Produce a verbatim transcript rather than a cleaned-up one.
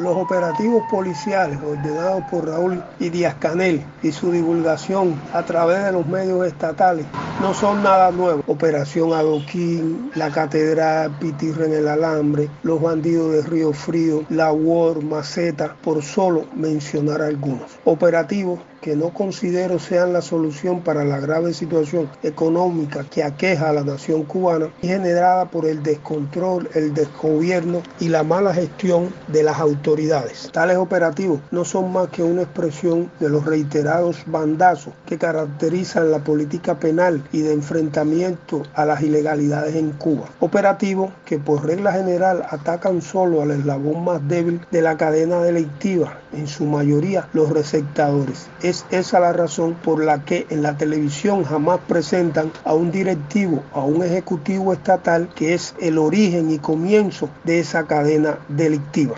Los operativos policiales ordenados por Raúl y Díaz-Canel y su divulgación a través de los medios estatales no son nada nuevo. Operación Adoquín, la Catedral, Pitirre en el Alambre, los bandidos de Río Frío, la U O R, Maceta, por solo mencionar algunos. Operativos que no considero sean la solución para la grave situación económica que aqueja a la nación cubana y generada por el descontrol, el desgobierno y la mala gestión de las autoridades. Tales operativos no son más que una expresión de los reiterados bandazos que caracterizan la política penal y de enfrentamiento a las ilegalidades en Cuba. Operativos que por regla general atacan solo al eslabón más débil de la cadena delictiva, en su mayoría los receptadores. Es esa la razón por la que en la televisión jamás presentan a un directivo, a un ejecutivo estatal que es el origen y comienzo de esa cadena delictiva.